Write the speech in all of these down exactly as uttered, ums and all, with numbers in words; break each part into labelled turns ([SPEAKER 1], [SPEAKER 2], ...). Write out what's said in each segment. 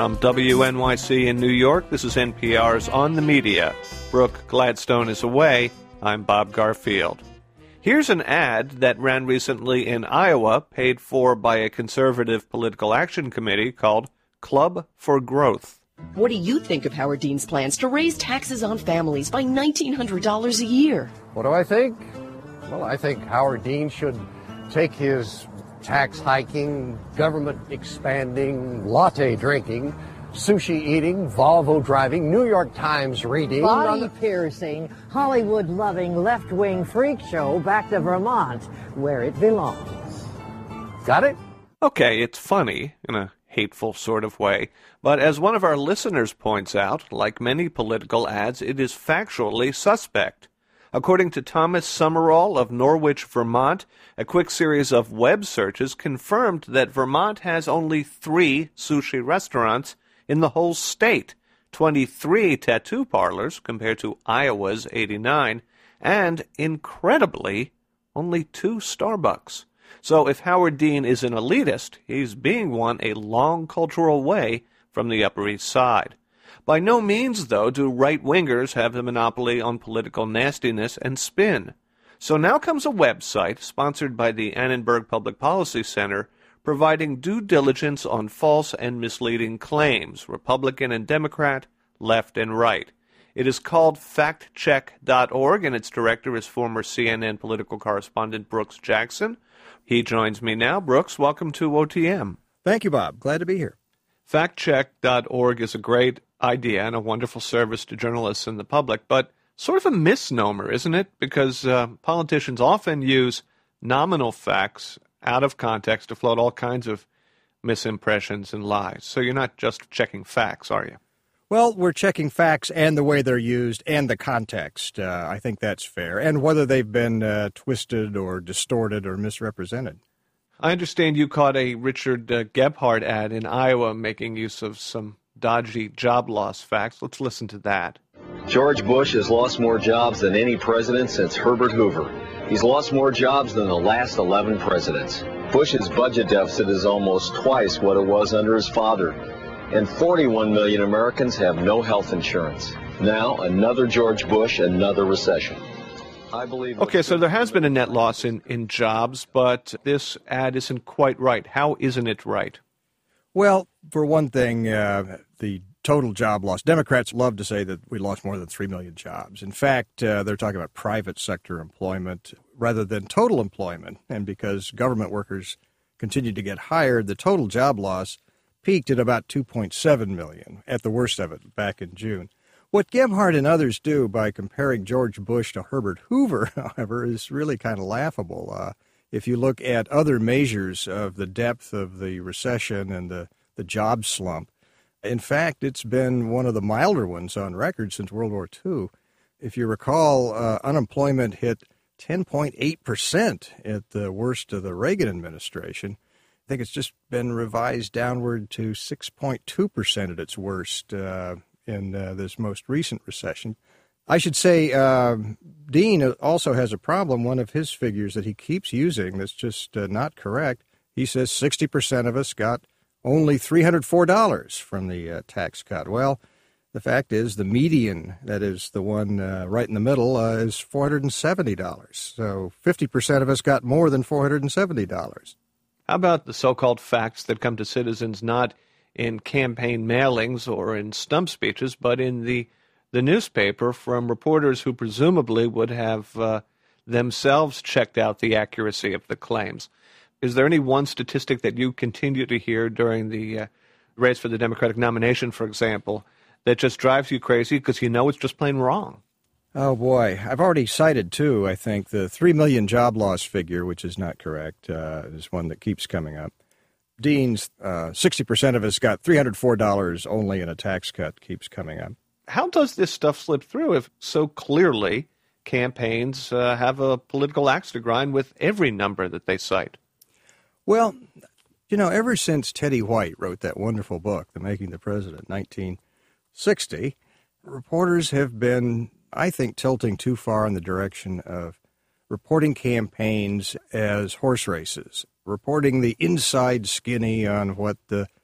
[SPEAKER 1] From W N Y C in New York, this is N P R's On the Media. Brooke Gladstone is away. I'm Bob Garfield. Here's an ad that ran recently in Iowa, paid for by a conservative political action committee called Club for Growth.
[SPEAKER 2] What do you think of Howard Dean's plans to raise taxes on families by nineteen hundred dollars a year?
[SPEAKER 3] What do I think? Well, I think Howard Dean should take his tax hiking, government expanding, latte drinking, sushi eating, Volvo driving, New York Times reading,
[SPEAKER 4] body piercing, Hollywood loving, left wing freak show back to Vermont, where it belongs.
[SPEAKER 3] Got it?
[SPEAKER 1] Okay, it's funny in a hateful sort of way, but as one of our listeners points out, like many political ads, it is factually suspect. According to Thomas Summerall of Norwich, Vermont, a quick series of web searches confirmed that Vermont has only three sushi restaurants in the whole state, twenty-three tattoo parlors compared to Iowa's eighty-nine, and, incredibly, only two Starbucks. So if Howard Dean is an elitist, he's being one a long cultural way from the Upper East Side. By no means, though, do right-wingers have the monopoly on political nastiness and spin. So now comes a website, sponsored by the Annenberg Public Policy Center, providing due diligence on false and misleading claims, Republican and Democrat, left and right. It is called fact check dot org, and its director is former C N N political correspondent Brooks Jackson. He joins me now. Brooks, welcome to O T M.
[SPEAKER 5] Thank you, Bob. Glad to be here.
[SPEAKER 1] fact check dot org is a great idea and a wonderful service to journalists and the public, but sort of a misnomer, isn't it? Because uh, politicians often use nominal facts out of context to float all kinds of misimpressions and lies. So you're not just checking facts, are you?
[SPEAKER 5] Well, we're checking facts and the way they're used and the context. Uh, I think that's fair. And whether they've been uh, twisted or distorted or misrepresented.
[SPEAKER 1] I understand you caught a Richard uh, Gebhardt ad in Iowa making use of some dodgy job loss facts. Let's listen to that.
[SPEAKER 6] George Bush has lost more jobs than any president since Herbert Hoover. He's lost more jobs than the last eleven presidents. Bush's budget deficit is almost twice what it was under his father. And forty-one million Americans have no health insurance. Now, another George Bush, another recession. I believe.
[SPEAKER 1] Okay, so there has been a net loss in, in jobs, but this ad isn't quite right. How isn't it right?
[SPEAKER 5] Well, for one thing, uh, the total job loss. Democrats love to say that we lost more than three million jobs. In fact, uh, they're talking about private sector employment rather than total employment. And because government workers continued to get hired, the total job loss peaked at about two point seven million at the worst of it back in June. What Gebhardt and others do by comparing George Bush to Herbert Hoover, however, is really kind of laughable. Uh, if you look at other measures of the depth of the recession and the, the job slump, in fact, it's been one of the milder ones on record since World War Two. If you recall, uh, unemployment hit ten point eight percent at the worst of the Reagan administration. I think it's just been revised downward to six point two percent at its worst uh, in uh, this most recent recession. I should say uh, Dean also has a problem. One of his figures that he keeps using that's just uh, not correct. He says sixty percent of us got only three hundred four dollars from the uh, tax cut. Well, the fact is the median, that is the one uh, right in the middle, uh, is four hundred seventy dollars. So fifty percent of us got more than four hundred seventy dollars.
[SPEAKER 1] How about the so-called facts that come to citizens not in campaign mailings or in stump speeches, but in the, the newspaper from reporters who presumably would have uh, themselves checked out the accuracy of the claims? Is there any one statistic that you continue to hear during the uh, race for the Democratic nomination, for example, that just drives you crazy because you know it's just plain wrong?
[SPEAKER 5] Oh, boy. I've already cited, too, I think, the three million job loss figure, which is not correct, uh, is one that keeps coming up. Dean's uh, sixty percent of us got three hundred four dollars only in a tax cut keeps coming up.
[SPEAKER 1] How does this stuff slip through if so clearly campaigns uh, have a political axe to grind with every number that they cite?
[SPEAKER 5] Well, you know, ever since Teddy White wrote that wonderful book, The Making the President, nineteen sixty, reporters have been, I think, tilting too far in the direction of reporting campaigns as horse races, reporting the inside skinny on what the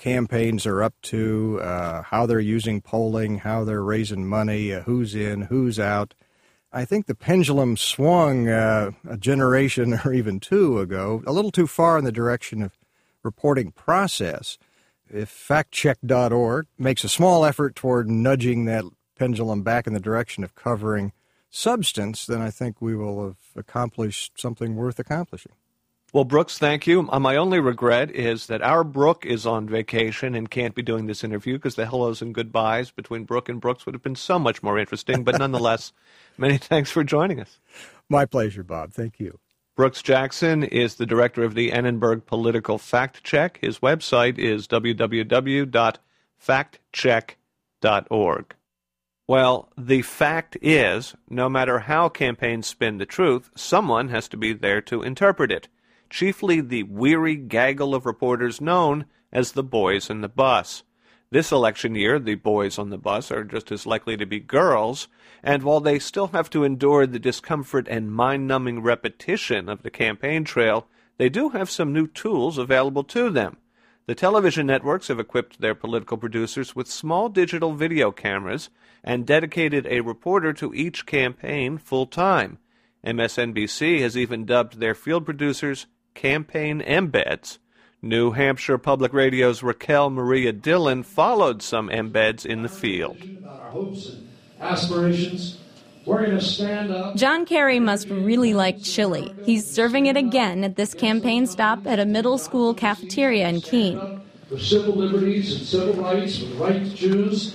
[SPEAKER 5] campaigns are up to, uh, how they're using polling, how they're raising money, uh, who's in, who's out. I think the pendulum swung uh, a generation or even two ago a little too far in the direction of reporting process. If fact check dot org makes a small effort toward nudging that pendulum back in the direction of covering substance, then I think we will have accomplished something worth accomplishing.
[SPEAKER 1] Well, Brooks, thank you. Uh, my only regret is that our Brooke is on vacation and can't be doing this interview, because the hellos and goodbyes between Brooke and Brooks would have been so much more interesting. But nonetheless, many thanks for joining us.
[SPEAKER 5] My pleasure, Bob. Thank you.
[SPEAKER 1] Brooks Jackson is the director of the Annenberg Political Fact Check. His website is w w w dot fact check dot org. Well, the fact is, no matter how campaigns spin the truth, someone has to be there to interpret it. Chiefly the weary gaggle of reporters known as the boys in the bus. This election year, the boys on the bus are just as likely to be girls, and while they still have to endure the discomfort and mind-numbing repetition of the campaign trail, they do have some new tools available to them. The television networks have equipped their political producers with small digital video cameras and dedicated a reporter to each campaign full-time. M S N B C has even dubbed their field producers campaign embeds. New Hampshire Public Radio's Raquel Maria Dillon followed some embeds in the field.
[SPEAKER 7] About our hopes and aspirations. We're going to stand up.
[SPEAKER 8] John Kerry must really like chili. He's serving it again at this campaign stop at a middle school cafeteria in Keene.
[SPEAKER 7] For civil liberties and civil rights, for the right to choose.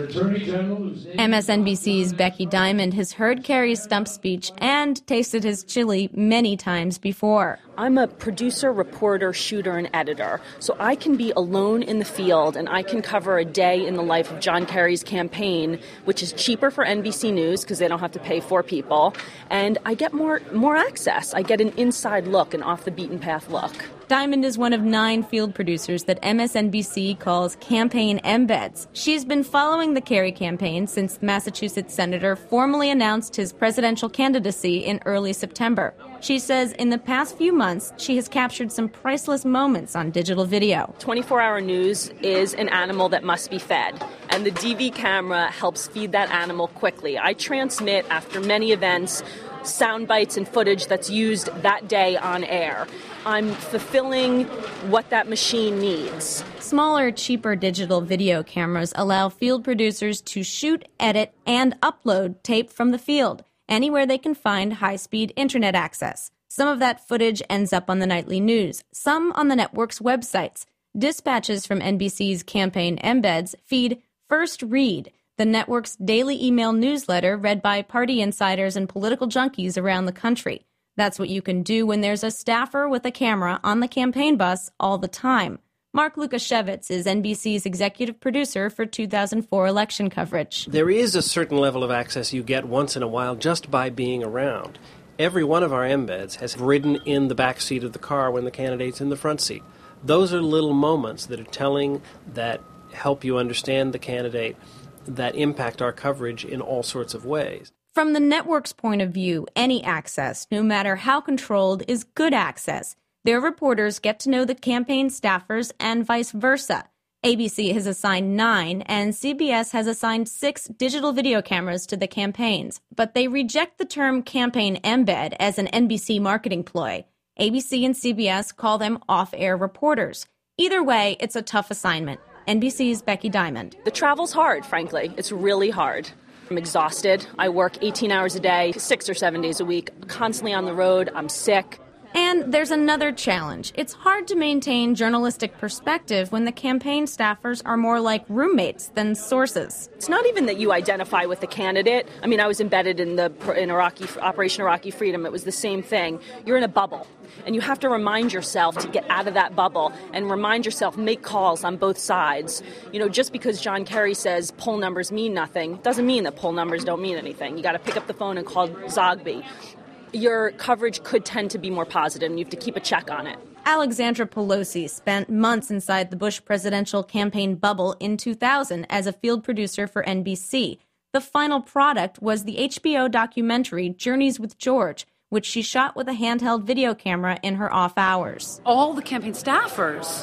[SPEAKER 8] M S N B C's Becky Diamond has heard Kerry's stump speech and tasted his chili many times before.
[SPEAKER 9] I'm a producer, reporter, shooter, and editor, so I can be alone in the field and I can cover a day in the life of John Kerry's campaign, which is cheaper for N B C News because they don't have to pay four people, and I get more more access. I get an inside look, an off-the-beaten-path look.
[SPEAKER 8] Diamond is one of nine field producers that M S N B C calls campaign embeds. She's been following the Kerry campaign since the Massachusetts senator formally announced his presidential candidacy in early September. She says in the past few months, she has captured some priceless moments on digital video.
[SPEAKER 9] twenty-four hour news is an animal that must be fed, and the D V camera helps feed that animal quickly. I transmit, after many events, sound bites and footage that's used that day on air. I'm fulfilling what that machine needs.
[SPEAKER 8] Smaller, cheaper digital video cameras allow field producers to shoot, edit, and upload tape from the field, anywhere they can find high-speed internet access. Some of that footage ends up on the nightly news, some on the network's websites. Dispatches from N B C's campaign embeds feed First Read, the network's daily email newsletter read by party insiders and political junkies around the country. That's what you can do when there's a staffer with a camera on the campaign bus all the time. Mark Lukashevitz is N B C's executive producer for two thousand four election coverage.
[SPEAKER 10] There is a certain level of access you get once in a while just by being around. Every one of our embeds has ridden in the back seat of the car when the candidate's in the front seat. Those are little moments that are telling, that help you understand the candidate, that impact our coverage in all sorts of ways.
[SPEAKER 8] From the network's point of view, any access, no matter how controlled, is good access. Their reporters get to know the campaign staffers and vice versa. A B C has assigned nine, and C B S has assigned six digital video cameras to the campaigns. But they reject the term campaign embed as an N B C marketing ploy. A B C and C B S call them off-air reporters. Either way, it's a tough assignment. N B C's Becky Diamond.
[SPEAKER 9] The travel's hard, frankly. It's really hard. I'm exhausted. I work eighteen hours a day, six or seven days a week, constantly on the road. I'm sick.
[SPEAKER 8] And there's another challenge. It's hard to maintain journalistic perspective when the campaign staffers are more like roommates than sources.
[SPEAKER 9] It's not even that you identify with the candidate. I mean, I was embedded in the in Iraqi Operation Iraqi Freedom. It was the same thing. You're in a bubble, and you have to remind yourself to get out of that bubble and remind yourself, make calls on both sides. You know, just because John Kerry says poll numbers mean nothing doesn't mean that poll numbers don't mean anything. You got to pick up the phone and call Zogby. Your coverage could tend to be more positive, and you have to keep a check on it.
[SPEAKER 8] Alexandra Pelosi spent months inside the Bush presidential campaign bubble in two thousand as a field producer for N B C. The final product was the H B O documentary Journeys with George, which she shot with a handheld video camera in her off hours.
[SPEAKER 11] All the campaign staffers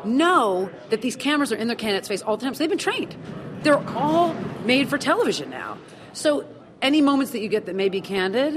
[SPEAKER 11] know that these cameras are in their candidate's face all the time. So they've been trained. They're all made for television now. So any moments that you get that may be candid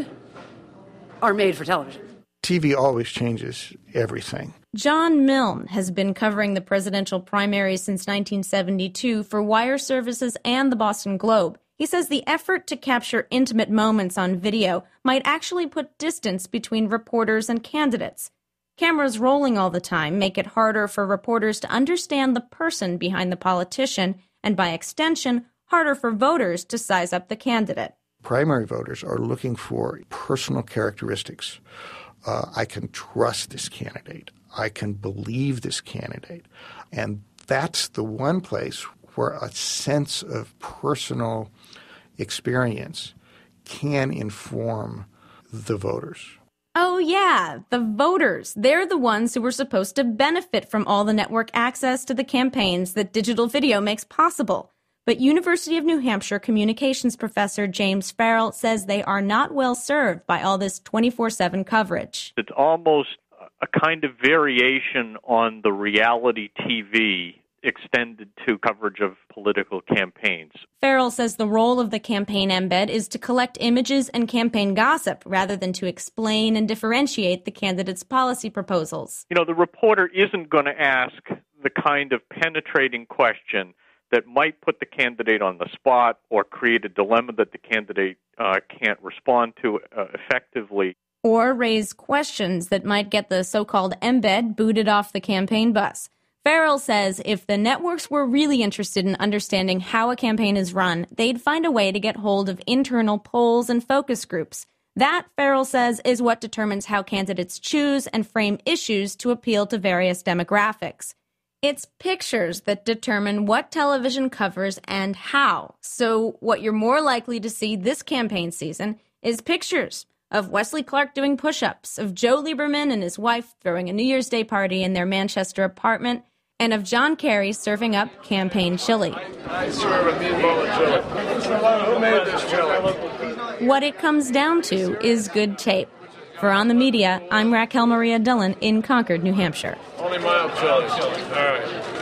[SPEAKER 11] are made for television.
[SPEAKER 12] T V always changes everything.
[SPEAKER 8] John Milne has been covering the presidential primaries since nineteen seventy-two for Wire Services and the Boston Globe. He says the effort to capture intimate moments on video might actually put distance between reporters and candidates. Cameras rolling all the time make it harder for reporters to understand the person behind the politician, and by extension, harder for voters to size up the candidate.
[SPEAKER 12] Primary voters are looking for personal characteristics. Uh, I can trust this candidate. I can believe this candidate. And that's the one place where a sense of personal experience can inform the voters.
[SPEAKER 8] Oh, yeah, the voters. They're the ones who were supposed to benefit from all the network access to the campaigns that digital video makes possible. But University of New Hampshire communications professor James Farrell says they are not well served by all this twenty-four seven coverage.
[SPEAKER 13] It's almost a kind of variation on the reality T V extended to coverage of political campaigns.
[SPEAKER 8] Farrell says the role of the campaign embed is to collect images and campaign gossip rather than to explain and differentiate the candidate's policy proposals.
[SPEAKER 13] You know, the reporter isn't going to ask the kind of penetrating question that might put the candidate on the spot or create a dilemma that the candidate uh, can't respond to uh, effectively.
[SPEAKER 8] Or raise questions that might get the so-called embed booted off the campaign bus. Farrell says if the networks were really interested in understanding how a campaign is run, they'd find a way to get hold of internal polls and focus groups. That, Farrell says, is what determines how candidates choose and frame issues to appeal to various demographics. It's pictures that determine what television covers and how. So what you're more likely to see this campaign season is pictures of Wesley Clark doing push-ups, of Joe Lieberman and his wife throwing a New Year's Day party in their Manchester apartment, and of John Kerry serving up campaign chili.
[SPEAKER 7] I serve a meatball of chili. Who made this chili?
[SPEAKER 8] What it comes down to is good tape. For On the Media, I'm Raquel Maria Dillon in Concord, New Hampshire.
[SPEAKER 7] Only mild chili. All right.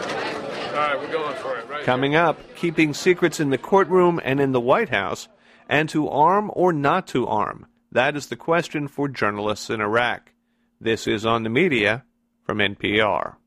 [SPEAKER 7] All right, we're going for it. Right
[SPEAKER 1] Coming
[SPEAKER 7] here.
[SPEAKER 1] up, keeping secrets in the courtroom and in the White House, and to arm or not to arm. That is the question for journalists in Iraq. This is On the Media from N P R.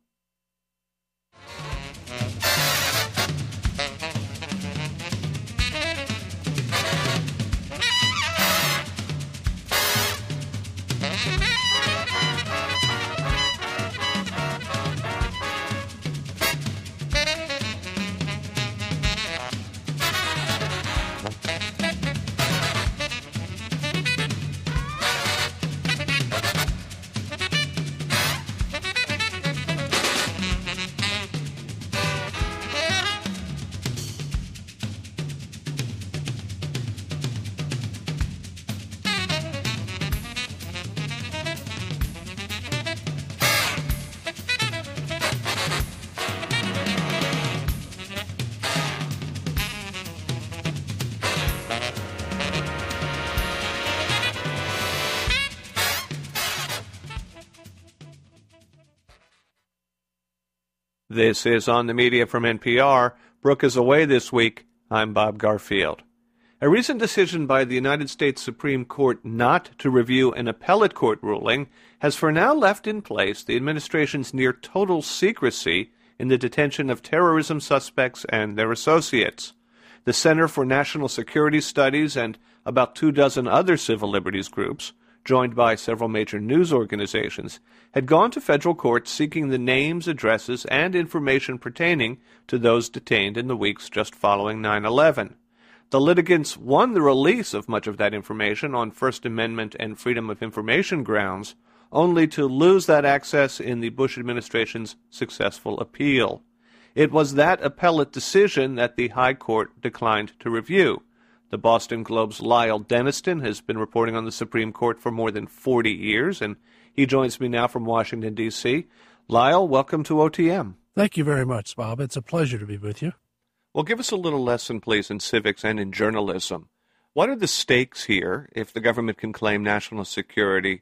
[SPEAKER 1] This is On the Media from N P R. Brooke is away this week. I'm Bob Garfield. A recent decision by the United States Supreme Court not to review an appellate court ruling has for now left in place the administration's near-total secrecy in the detention of terrorism suspects and their associates. The Center for National Security Studies and about two dozen other civil liberties groups, joined by several major news organizations, had gone to federal court seeking the names, addresses, and information pertaining to those detained in the weeks just following nine eleven. The litigants won the release of much of that information on First Amendment and Freedom of Information grounds, only to lose that access in the Bush administration's successful appeal. It was that appellate decision that the High Court declined to review. The Boston Globe's Lyle Denniston has been reporting on the Supreme Court for more than forty years, and he joins me now from Washington, D C Lyle, welcome to O T M.
[SPEAKER 14] Thank you very much, Bob. It's a pleasure to be with you.
[SPEAKER 1] Well, give us a little lesson, please, in civics and in journalism. What are the stakes here if the government can claim national security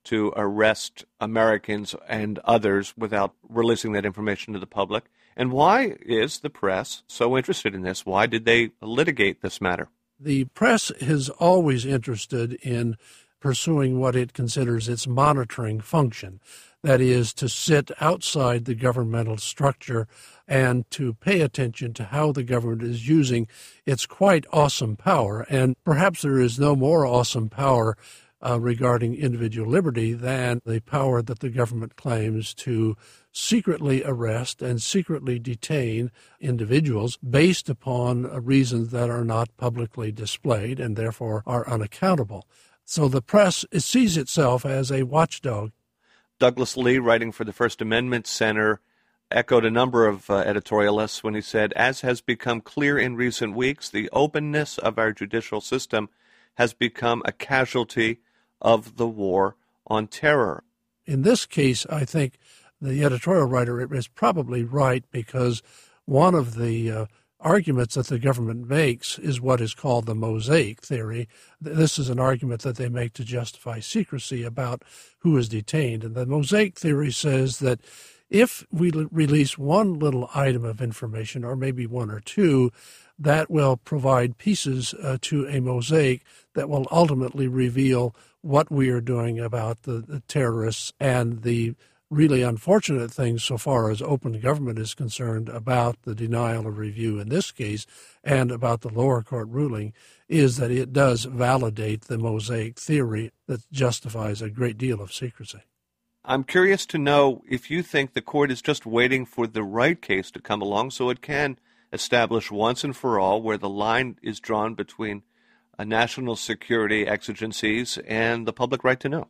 [SPEAKER 1] to arrest Americans and others without releasing that information to the public? And why is the press so interested in this? Why did they litigate this matter?
[SPEAKER 14] The press is always interested in pursuing what it considers its monitoring function. That is, to sit outside the governmental structure and to pay attention to how the government is using its quite awesome power. And perhaps there is no more awesome power uh, regarding individual liberty than the power that the government claims to secretly arrest and secretly detain individuals based upon reasons that are not publicly displayed and therefore are unaccountable. So the press it sees itself as a watchdog.
[SPEAKER 1] Douglas Lee, writing for the First Amendment Center, echoed a number of uh, editorialists when he said, as has become clear in recent weeks, the openness of our judicial system has become a casualty of the war on terror.
[SPEAKER 14] In this case, I think the editorial writer is probably right, because one of the uh, arguments that the government makes is what is called the mosaic theory. This is an argument that they make to justify secrecy about who is detained. And the mosaic theory says that if we release one little item of information, or maybe one or two, that will provide pieces uh, to a mosaic that will ultimately reveal what we are doing about the, the terrorists and the really unfortunate things so far as open government is concerned about the denial of review in this case and about the lower court ruling is that it does validate the mosaic theory that justifies a great deal of secrecy.
[SPEAKER 1] I'm curious to know if you think the court is just waiting for the right case to come along so it can establish once and for all where the line is drawn between a national security exigencies and the public right to know.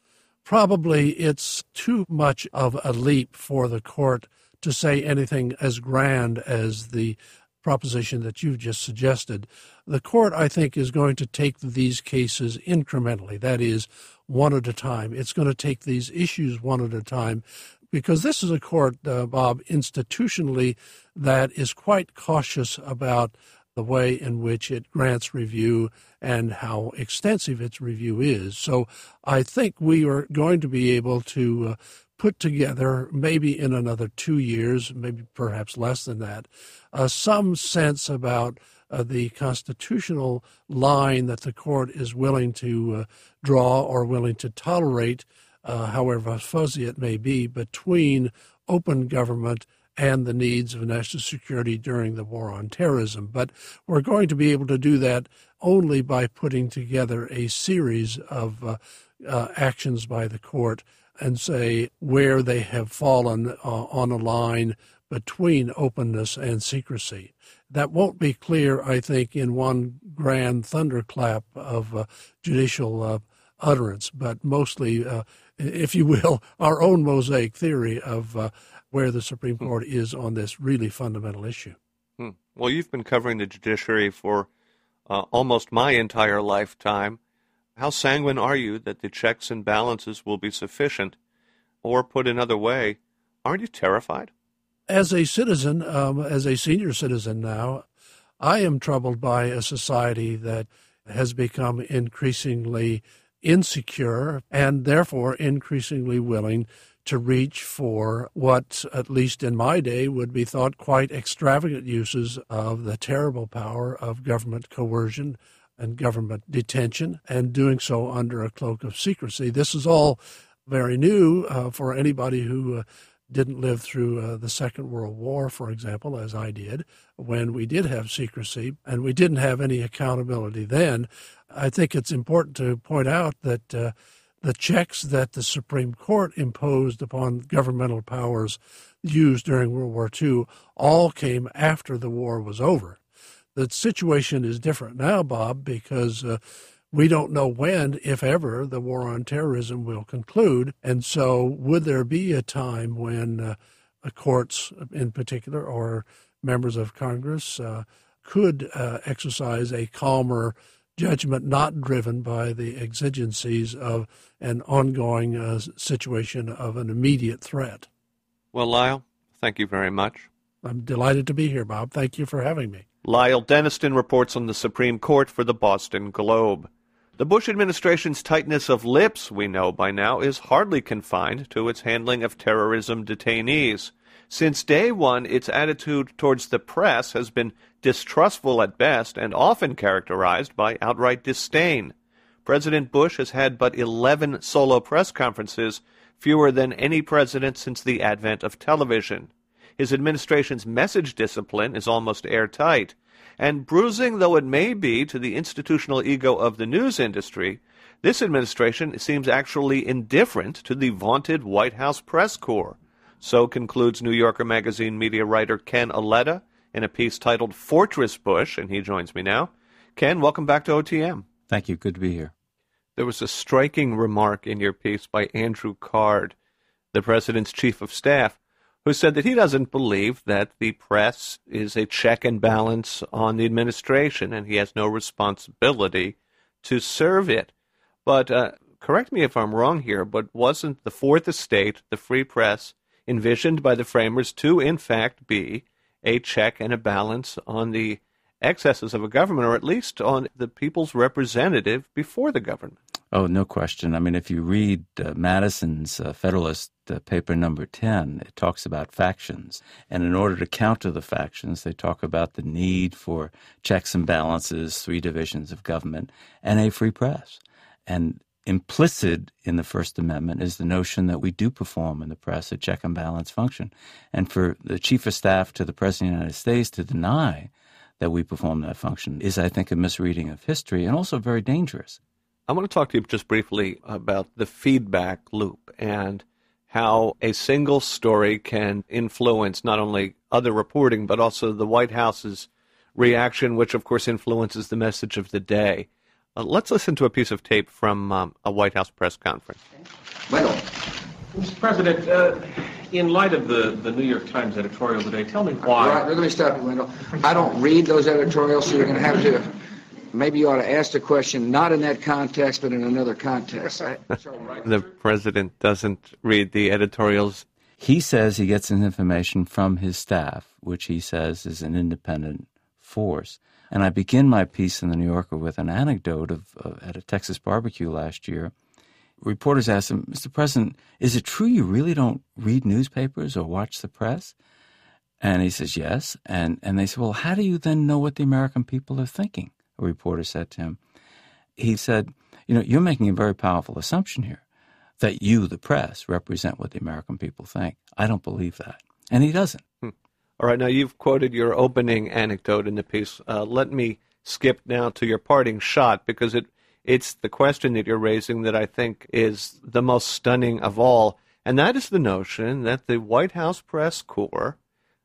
[SPEAKER 14] Probably it's too much of a leap for the court to say anything as grand as the proposition that you've just suggested. The court, I think, is going to take these cases incrementally, that is, one at a time. It's going to take these issues one at a time, because this is a court, uh, Bob, institutionally, that is quite cautious about the way in which it grants review and how extensive its review is. So I think we are going to be able to uh, put together, maybe in another two years, maybe perhaps less than that, uh, some sense about uh, the constitutional line that the court is willing to uh, draw or willing to tolerate, uh, however fuzzy it may be, between open government and the needs of national security during the war on terrorism. But we're going to be able to do that only by putting together a series of uh, uh, actions by the court and say where they have fallen uh, on a line between openness and secrecy. That won't be clear, I think, in one grand thunderclap of uh, judicial uh, utterance, but mostly, uh, if you will, our own mosaic theory of uh, where the Supreme Court is on this really fundamental issue.
[SPEAKER 1] Hmm. Well, you've been covering the judiciary for uh, almost my entire lifetime. How sanguine are you that the checks and balances will be sufficient? Or put another way, aren't you terrified?
[SPEAKER 14] As a citizen, um, as a senior citizen now, I am troubled by a society that has become increasingly insecure and therefore increasingly willing to reach for what, at least in my day, would be thought quite extravagant uses of the terrible power of government coercion and government detention, and doing so under a cloak of secrecy. This is all very new uh, for anybody who uh, didn't live through uh, the Second World War, for example, as I did, when we did have secrecy and we didn't have any accountability then. I think it's important to point out that uh, the checks that the Supreme Court imposed upon governmental powers used during World War Two all came after the war was over. The situation is different now, Bob, because uh, we don't know when, if ever, the war on terrorism will conclude. And so would there be a time when uh, courts in particular or members of Congress uh, could uh, exercise a calmer judgment not driven by the exigencies of an ongoing uh, situation of an immediate threat?
[SPEAKER 1] Well, Lyle, thank you very much.
[SPEAKER 14] I'm delighted to be here, Bob. Thank you for having me.
[SPEAKER 1] Lyle Denniston reports on the Supreme Court for the Boston Globe. The Bush administration's tightness of lips, we know by now, is hardly confined to its handling of terrorism detainees. Since day one, its attitude towards the press has been distrustful at best and often characterized by outright disdain. President Bush has had but eleven solo press conferences, fewer than any president since the advent of television. His administration's message discipline is almost airtight, and bruising though it may be to the institutional ego of the news industry, this administration seems actually indifferent to the vaunted White House press corps. So concludes New Yorker magazine media writer Ken Auletta in a piece titled Fortress Bush, and he joins me now. Ken, welcome back to O T M.
[SPEAKER 15] Thank you. Good to be here.
[SPEAKER 1] There was a striking remark in your piece by Andrew Card, the president's chief of staff, who said that he doesn't believe that the press is a check and balance on the administration, and he has no responsibility to serve it. But uh, correct me if I'm wrong here, but wasn't the fourth estate, the free press, envisioned by the framers to, in fact, be a check and a balance on the excesses of a government, or at least on the people's representative before the government?
[SPEAKER 15] Oh, no question. I mean, if you read uh, Madison's uh, Federalist uh, paper number ten, it talks about factions. And in order to counter the factions, they talk about the need for checks and balances, three divisions of government, and a free press. And implicit in the First Amendment is the notion that we do perform in the press a check and balance function. And for the chief of staff to the President of the United States to deny that we perform that function is, I think, a misreading of history and also very dangerous.
[SPEAKER 1] I want to talk to you just briefly about the feedback loop and how a single story can influence not only other reporting, but also the White House's reaction, which, of course, influences the message of the day. Uh, let's listen to a piece of tape from um, a White House press conference.
[SPEAKER 16] Well, Mister President, uh, in light of the, the New York Times editorial today, tell me why...
[SPEAKER 17] All right, let me stop you, Wendell. I don't read those editorials, so you're going to have to... Maybe you ought to ask the question not in that context, but in another context. I,
[SPEAKER 1] the president doesn't read the editorials.
[SPEAKER 15] He says he gets his information from his staff, which he says is an independent force. And I begin my piece in the New Yorker with an anecdote of uh, at a Texas barbecue last year. Reporters asked him, Mister President, is it true you really don't read newspapers or watch the press? And he says, yes. And, and they said, well, how do you then know what the American people are thinking? A reporter said to him. He said, you know, you're making a very powerful assumption here, that you, the press, represent what the American people think. I don't believe that. And he doesn't.
[SPEAKER 1] Hmm. All right, now you've quoted your opening anecdote in the piece. Uh, let me skip now to your parting shot, because it it's the question that you're raising that I think is the most stunning of all, and that is the notion that the White House press corps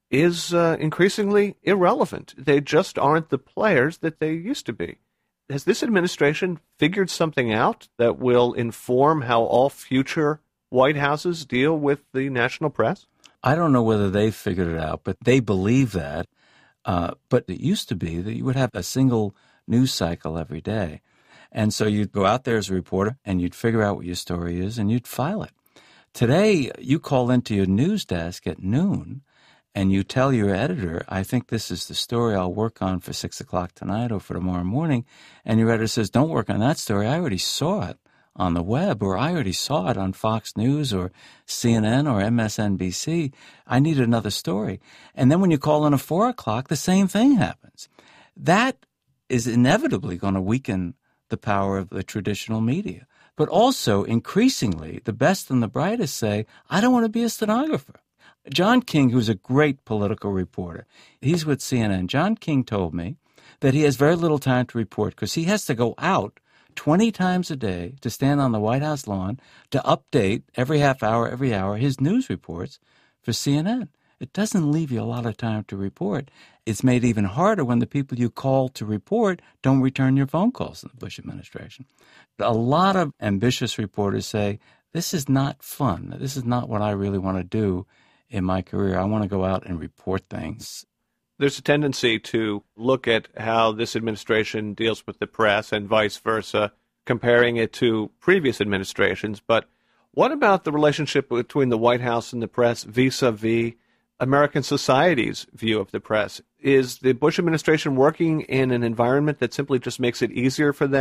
[SPEAKER 1] is uh, increasingly irrelevant. They just aren't the players that they used to be. Has this administration figured something out that will inform how all future White Houses deal with the national press?
[SPEAKER 15] I don't know whether they've figured it out, but they believe that. Uh, but it used to be that you would have a single news cycle every day. And so you'd go out there as a reporter and you'd figure out what your story is and you'd file it. Today, you call into your news desk at noon and you tell your editor, I think this is the story I'll work on for six o'clock tonight or for tomorrow morning. And your editor says, don't work on that story. I already saw it on the web, or I already saw it on Fox News or C N N or M S N B C. I need another story. And then when you call in at four o'clock, the same thing happens. That is inevitably going to weaken the power of the traditional media. But also, increasingly, the best and the brightest say, I don't want to be a stenographer. John King, who's a great political reporter, he's with C N N. John King told me that he has very little time to report because he has to go out twenty times a day to stand on the White House lawn to update every half hour, every hour, his news reports for C N N. It doesn't leave you a lot of time to report. It's made even harder when the people you call to report don't return your phone calls in the Bush administration. A lot of ambitious reporters say, this is not fun. This is not what I really want to do in my career. I want to go out and report things.
[SPEAKER 1] There's a tendency to look at how this administration deals with the press and vice versa, comparing it to previous administrations. But what about the relationship between the White House and the press vis-a-vis American society's view of the press? Is the Bush administration working in an environment that simply just makes it easier for them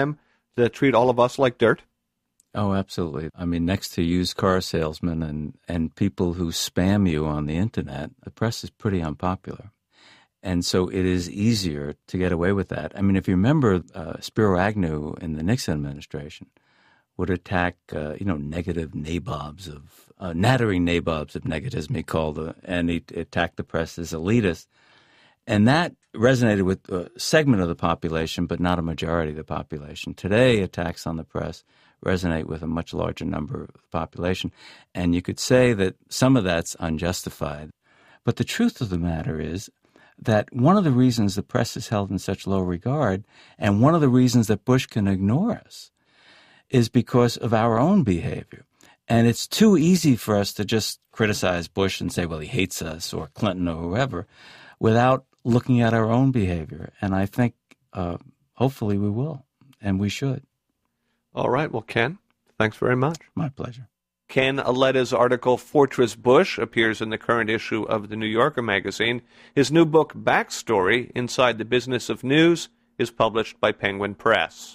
[SPEAKER 1] that treat all of us like dirt?
[SPEAKER 15] Oh, absolutely. I mean, next to used car salesmen and, and people who spam you on the internet, the press is pretty unpopular. And so it is easier to get away with that. I mean, if you remember, uh, Spiro Agnew in the Nixon administration would attack, uh, you know, negative nabobs of, uh, nattering nabobs of negativism, he called it, and he attacked the press as elitist. And that resonated with a segment of the population, but not a majority of the population. Today, attacks on the press resonate with a much larger number of the population. And you could say that some of that's unjustified. But the truth of the matter is that one of the reasons the press is held in such low regard, and one of the reasons that Bush can ignore us, is because of our own behavior. And it's too easy for us to just criticize Bush and say, well, he hates us, or Clinton, or whoever, without looking at our own behavior. And I think uh, hopefully we will, and we should.
[SPEAKER 1] All right. Well, Ken, thanks very much.
[SPEAKER 15] My pleasure.
[SPEAKER 1] Ken Auleta's article, Fortress Bush, appears in the current issue of the New Yorker magazine. His new book, Backstory, Inside the Business of News, is published by Penguin Press.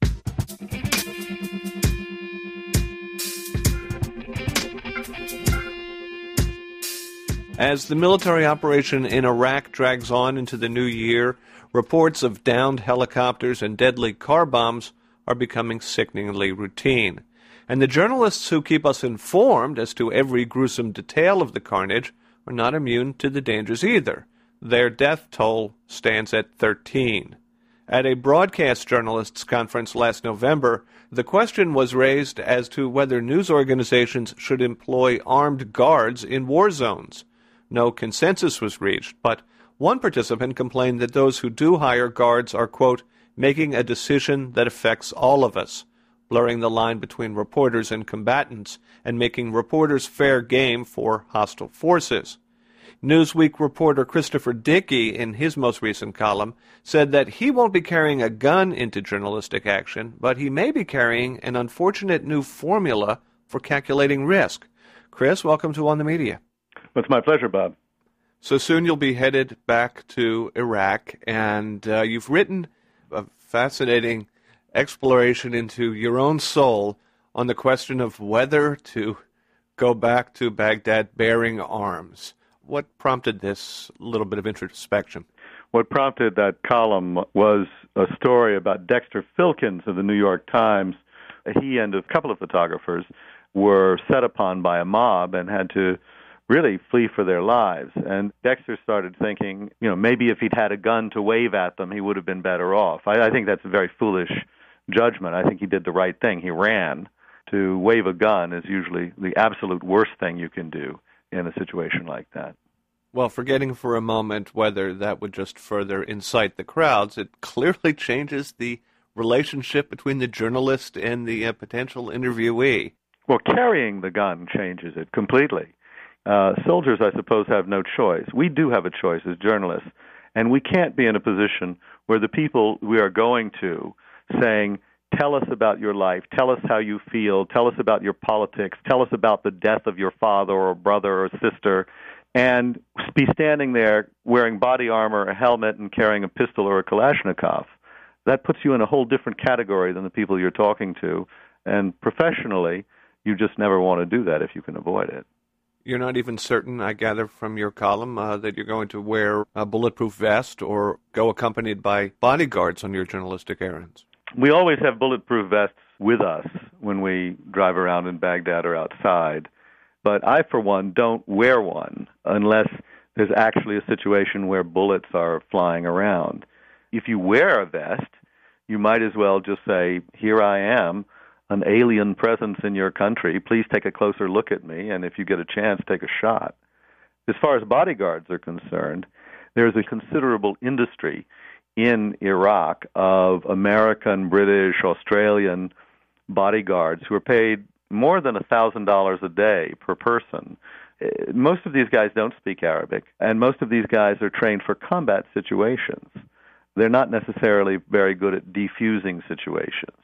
[SPEAKER 1] As the military operation in Iraq drags on into the new year, reports of downed helicopters and deadly car bombs are becoming sickeningly routine. And the journalists who keep us informed as to every gruesome detail of the carnage are not immune to the dangers either. Their death toll stands at thirteen. At a broadcast journalists' conference last November, the question was raised as to whether news organizations should employ armed guards in war zones. No consensus was reached, but one participant complained that those who do hire guards are, quote, making a decision that affects all of us, blurring the line between reporters and combatants and making reporters fair game for hostile forces. Newsweek reporter Christopher Dickey, in his most recent column, said that he won't be carrying a gun into journalistic action, but he may be carrying an unfortunate new formula for calculating risk. Chris, welcome to On the Media.
[SPEAKER 18] It's my pleasure, Bob.
[SPEAKER 1] So soon you'll be headed back to Iraq, and uh, you've written a fascinating exploration into your own soul on the question of whether to go back to Baghdad bearing arms. What prompted this little bit of introspection?
[SPEAKER 18] What prompted that column was a story about Dexter Filkins of the New York Times. He and a couple of photographers were set upon by a mob and had to really flee for their lives. And Dexter started thinking, you know, maybe if he'd had a gun to wave at them, he would have been better off. I, I think that's a very foolish judgment. I think he did the right thing. He ran. To wave a gun is usually the absolute worst thing you can do in a situation like that.
[SPEAKER 1] Well, forgetting for a moment whether that would just further incite the crowds, it clearly changes the relationship between the journalist and the uh, potential interviewee.
[SPEAKER 18] Well, carrying the gun changes it completely. Uh, soldiers, I suppose, have no choice. We do have a choice as journalists, and we can't be in a position where the people we are going to saying, tell us about your life, tell us how you feel, tell us about your politics, tell us about the death of your father or brother or sister, and be standing there wearing body armor, a helmet, and carrying a pistol or a Kalashnikov. That puts you in a whole different category than the people you're talking to, and professionally, you just never want to do that if you can avoid it.
[SPEAKER 1] You're not even certain, I gather from your column, uh, that you're going to wear a bulletproof vest or go accompanied by bodyguards on your journalistic errands.
[SPEAKER 18] We always have bulletproof vests with us when we drive around in Baghdad or outside, but I, for one, don't wear one unless there's actually a situation where bullets are flying around. If you wear a vest, you might as well just say, here I am, an alien presence in your country. Please take a closer look at me, and if you get a chance, take a shot. As far as bodyguards are concerned, there's a considerable industry in Iraq of American, British, Australian bodyguards who are paid more than one thousand dollars a day per person. Most of these guys don't speak Arabic, and most of these guys are trained for combat situations. They're not necessarily very good at defusing situations.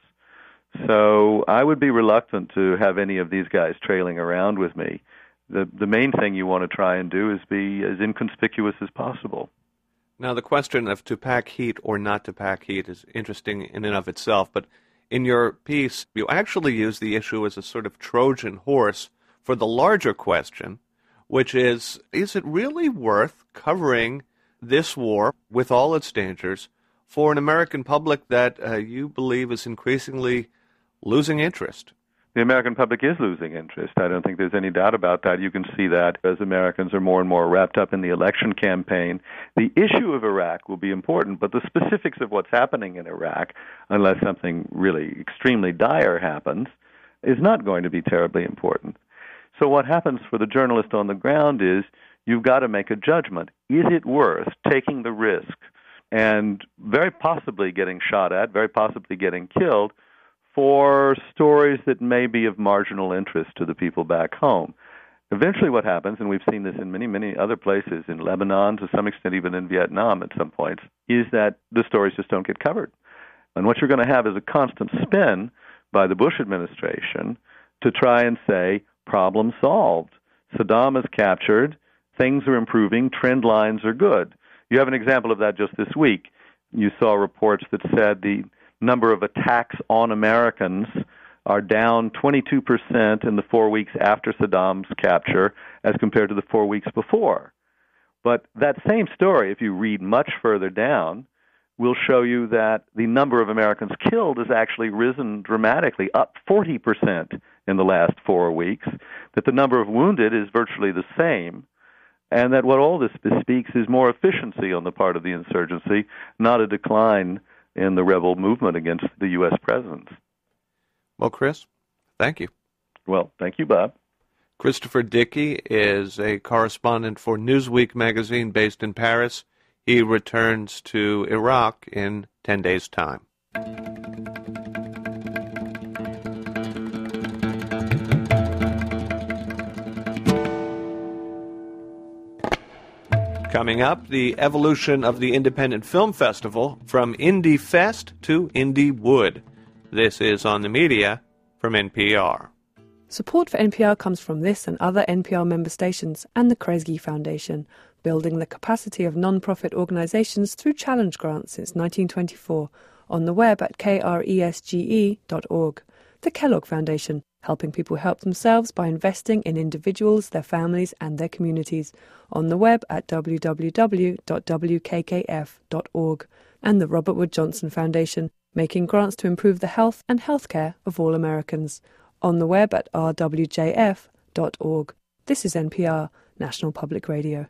[SPEAKER 18] So I would be reluctant to have any of these guys trailing around with me. The the main thing you want to try and do is be as inconspicuous as possible.
[SPEAKER 1] Now, the question of to pack heat or not to pack heat is interesting in and of itself, but In your piece, you actually use the issue as a sort of Trojan horse for the larger question, which is, is it really worth covering this war with all its dangers for an American public that uh, you believe is increasingly losing interest?
[SPEAKER 18] The American public is losing interest. I don't think there's any doubt about that. You can see that as Americans are more and more wrapped up in the election campaign. The issue of Iraq will be important, but the specifics of what's happening in Iraq, unless something really extremely dire happens, is not going to be terribly important. So what happens for the journalist on the ground is you've got to make a judgment. Is it worth taking the risk and very possibly getting shot at, very possibly getting killed, for stories that may be of marginal interest to the people back home? Eventually what happens, and we've seen this in many, many other places, in Lebanon, to some extent even in Vietnam at some points, is that the stories just don't get covered. And what you're going to have is a constant spin by the Bush administration to try and say, problem solved. Saddam is captured, things are improving, trend lines are good. You have an example of that just this week. You saw reports that said the number of attacks on Americans are down twenty-two percent in the four weeks after Saddam's capture as compared to the four weeks before. But that same story, if you read much further down, will show you that the number of Americans killed has actually risen dramatically, up forty percent in the last four weeks, that the number of wounded is virtually the same, and that what all this bespeaks is more efficiency on the part of the insurgency, not a decline in the rebel movement against the U S presence.
[SPEAKER 1] Well, Chris, thank you.
[SPEAKER 18] Well, thank you, Bob.
[SPEAKER 1] Christopher Dickey is a correspondent for Newsweek magazine based in Paris. He returns to Iraq in ten days' time. Coming up, the evolution of the Independent Film Festival from Indie Fest to Indie Wood. This is On the Media from N P R.
[SPEAKER 19] Support for N P R comes from this and other N P R member stations and the Kresge Foundation, building the capacity of non-profit organizations through challenge grants since nineteen twenty-four, on the web at kresge dot org. The Kellogg Foundation, helping people help themselves by investing in individuals, their families, and their communities, on the web at w w w dot w k k f dot org. And the Robert Wood Johnson Foundation, making grants to improve the health and healthcare of all Americans, on the web at r w j f dot org. This is N P R, National Public Radio.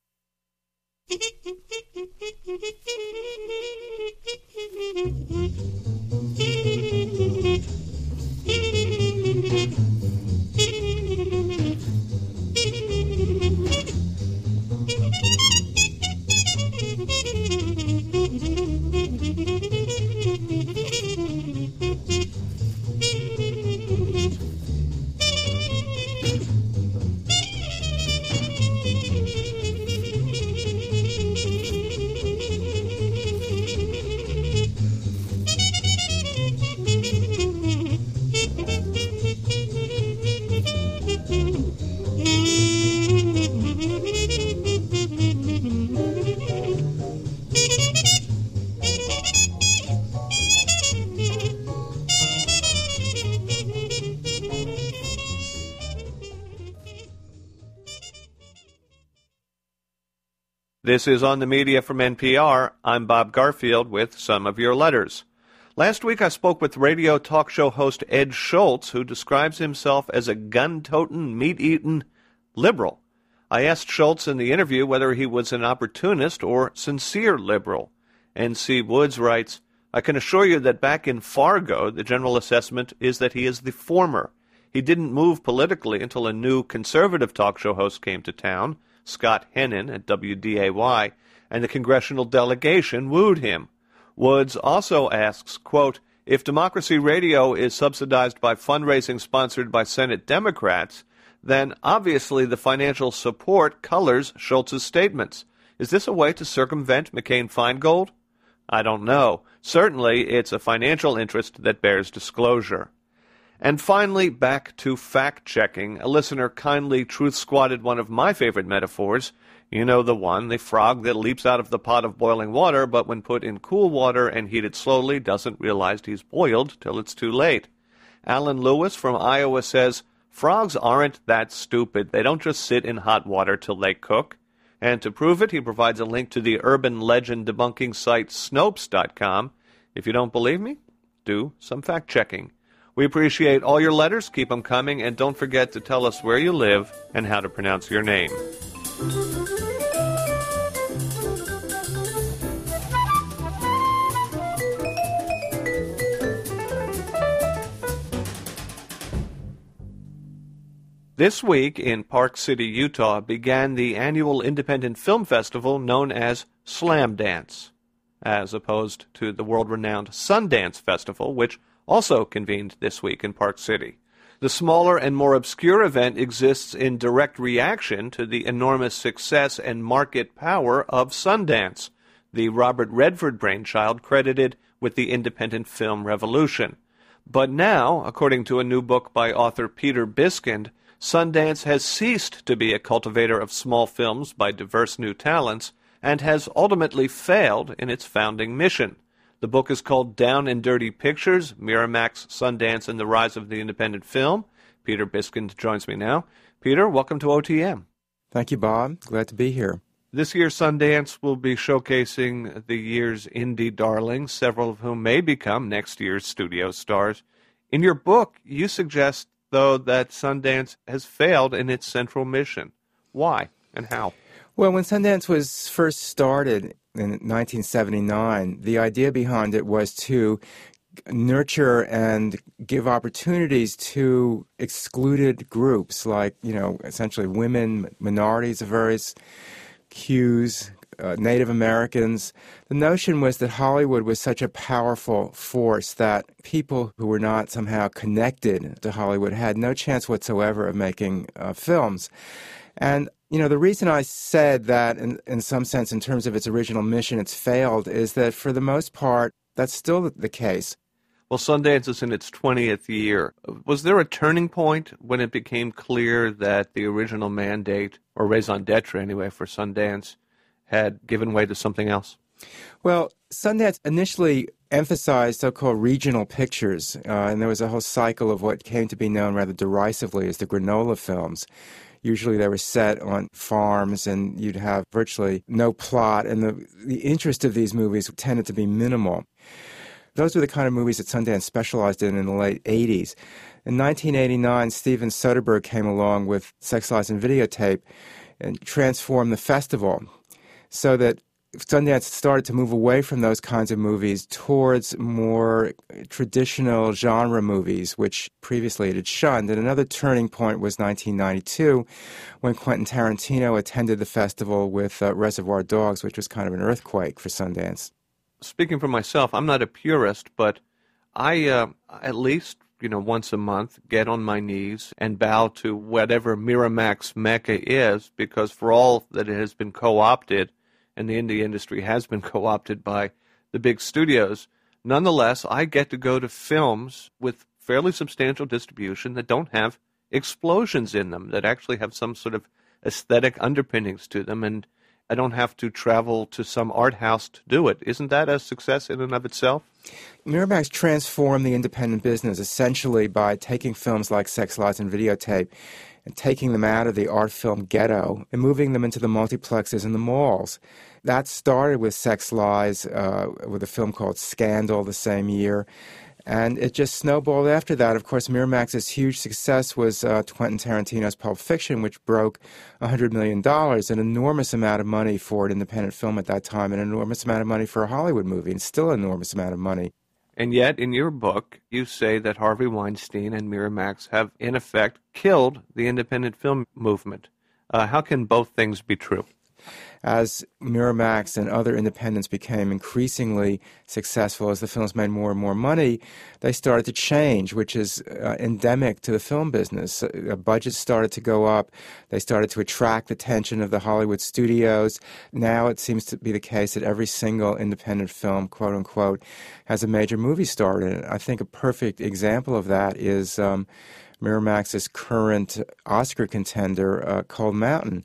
[SPEAKER 1] This is On the Media from N P R. I'm Bob Garfield with some of your letters. Last week I spoke with radio talk show host Ed Schultz, who describes himself as a gun-toting, meat-eating liberal. I asked Schultz in the interview whether he was an opportunist or sincere liberal. N C Woods writes, I can assure you that back in Fargo, the general assessment is that he is the former. He didn't move politically until a new conservative talk show host came to town, Scott Hennon at W D A Y, and the congressional delegation wooed him. Woods also asks, quote, if Democracy Radio is subsidized by fundraising sponsored by Senate Democrats, then obviously the financial support colors Schultz's statements. Is this a way to circumvent McCain-Feingold? I don't know. Certainly it's a financial interest that bears disclosure. And finally, back to fact-checking. A listener kindly truth-squatted one of my favorite metaphors. You know the one, the frog that leaps out of the pot of boiling water, but when put in cool water and heated slowly, doesn't realize he's boiled till it's too late. Alan Lewis from Iowa says, frogs aren't that stupid. They don't just sit in hot water till they cook. And to prove it, he provides a link to the urban legend debunking site Snopes dot com. If you don't believe me, do some fact-checking. We appreciate all your letters. Keep them coming, and don't forget to tell us where you live and how to pronounce your name. This week in Park City, Utah, began the annual independent film festival known as Slamdance, as opposed to the world-renowned Sundance Festival, which also convened this week in Park City. The smaller and more obscure event exists in direct reaction to the enormous success and market power of Sundance, the Robert Redford brainchild credited with the independent film revolution. But now, according to a new book by author Peter Biskind, Sundance has ceased to be a cultivator of small films by diverse new talents and has ultimately failed in its founding mission. The book is called Down and Dirty Pictures, Miramax, Sundance, and the Rise of the Independent Film. Peter Biskind joins me now. Peter, welcome to O T M.
[SPEAKER 20] Thank you, Bob. Glad to be here.
[SPEAKER 1] This year's Sundance will be showcasing the year's indie darlings, several of whom may become next year's studio stars. In your book, you suggest, though, that Sundance has failed in its central mission. Why and how?
[SPEAKER 20] Well, when Sundance was first started in nineteen seventy-nine, the idea behind it was to nurture and give opportunities to excluded groups like, you know, essentially women, minorities of various hues, uh, Native Americans. The notion was that Hollywood was such a powerful force that people who were not somehow connected to Hollywood had no chance whatsoever of making uh, films. And, you know, the reason I said that in, in some sense in terms of its original mission it's failed is that for the most part that's still the case.
[SPEAKER 1] Well, Sundance is in its twentieth year. Was there a turning point when it became clear that the original mandate, or raison d'etre anyway, for Sundance had given way to something else?
[SPEAKER 20] Well, Sundance initially emphasized so-called regional pictures, uh, and there was a whole cycle of what came to be known rather derisively as the granola films. Usually they were set on farms, and you'd have virtually no plot, and the, the interest of these movies tended to be minimal. Those were the kind of movies that Sundance specialized in in the late eighties. In nineteen eighty-nine, Steven Soderbergh came along with Sex, Lies, and Videotape and transformed the festival so that Sundance started to move away from those kinds of movies towards more traditional genre movies, which previously it had shunned. And another turning point was nineteen ninety-two, when Quentin Tarantino attended the festival with uh, Reservoir Dogs, which was kind of an earthquake for Sundance.
[SPEAKER 1] Speaking for myself, I'm not a purist, but I uh, at least, you know, once a month get on my knees and bow to whatever Miramax Mecca is, because for all that it has been co-opted, and the indie industry has been co-opted by the big studios, nonetheless, I get to go to films with fairly substantial distribution that don't have explosions in them, that actually have some sort of aesthetic underpinnings to them, and I don't have to travel to some art house to do it. Isn't that a success in and of itself?
[SPEAKER 20] Miramax transformed the independent business essentially by taking films like Sex, Lies, and Videotape and taking them out of the art film ghetto and moving them into the multiplexes and the malls. That started with Sex, Lies, uh, with a film called Scandal the same year. And it just snowballed after that. Of course, Miramax's huge success was uh, Quentin Tarantino's Pulp Fiction, which broke one hundred million dollars, an enormous amount of money for an independent film at that time, an enormous amount of money for a Hollywood movie, and still an enormous amount of money.
[SPEAKER 1] And yet, in your book, you say that Harvey Weinstein and Miramax have, in effect, killed the independent film movement. Uh, how can both things be true?
[SPEAKER 20] As Miramax and other independents became increasingly successful, as the films made more and more money, they started to change, which is uh, endemic to the film business. Uh, budgets started to go up. They started to attract the attention of the Hollywood studios. Now it seems to be the case that every single independent film, quote unquote, has a major movie star in it. I think a perfect example of that is um, Miramax's current Oscar contender, uh, Cold Mountain,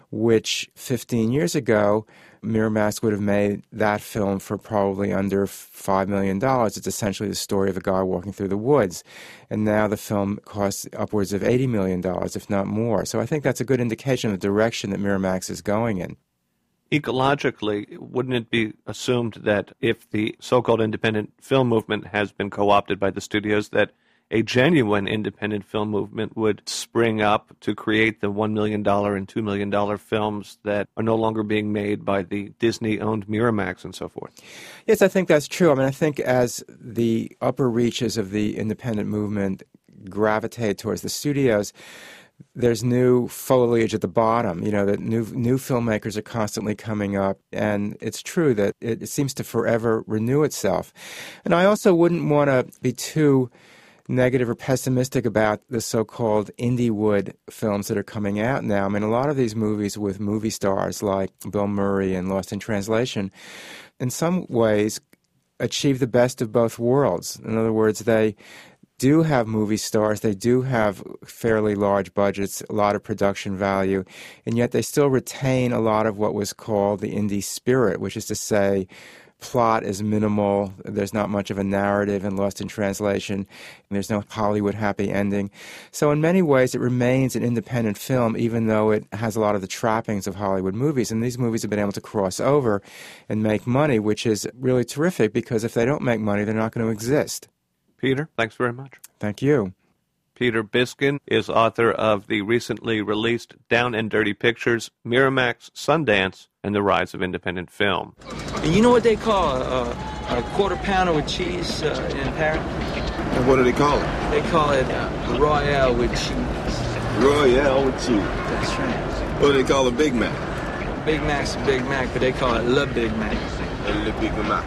[SPEAKER 20] which fifteen years ago, Miramax would have made that film for probably under five million dollars. It's essentially the story of a guy walking through the woods. And now the film costs upwards of eighty million dollars, if not more. So I think that's a good indication of the direction that Miramax is going in.
[SPEAKER 1] Ecologically, wouldn't it be assumed that if the so-called independent film movement has been co-opted by the studios, that a genuine independent film movement would spring up to create the one million dollars and two million dollars films that are no longer being made by the Disney-owned Miramax and so forth?
[SPEAKER 20] Yes, I think that's true. I mean, I think as the upper reaches of the independent movement gravitate towards the studios, there's new foliage at the bottom. You know, that new new filmmakers are constantly coming up, and it's true that it, it seems to forever renew itself. And I also wouldn't want to be too negative or pessimistic about the so-called Indiewood films that are coming out now. I mean, a lot of these movies with movie stars like Bill Murray and Lost in Translation, in some ways, achieve the best of both worlds. In other words, they do have movie stars, they do have fairly large budgets, a lot of production value, and yet they still retain a lot of what was called the indie spirit, which is to say, plot is minimal, there's not much of a narrative in Lost in Translation, and there's no Hollywood happy ending. So in many ways it remains an independent film, even though it has a lot of the trappings of Hollywood movies. And these movies have been able to cross over and make money, which is really terrific, because if they don't make money, they're not going to exist.
[SPEAKER 1] Peter, thanks very much.
[SPEAKER 20] Thank you.
[SPEAKER 1] Peter Biskin is author of the recently released Down and Dirty Pictures, Miramax, Sundance, and the Rise of Independent Film.
[SPEAKER 21] And you know what they call a, a quarter pounder with cheese uh, in Paris?
[SPEAKER 22] And what do they call it?
[SPEAKER 21] They call it uh, Royale with cheese.
[SPEAKER 22] Royale with cheese.
[SPEAKER 21] That's right.
[SPEAKER 22] What do they call a Big Mac?
[SPEAKER 21] Big Mac's a Big Mac, but they call it Le Big Mac.
[SPEAKER 22] Le Big Mac.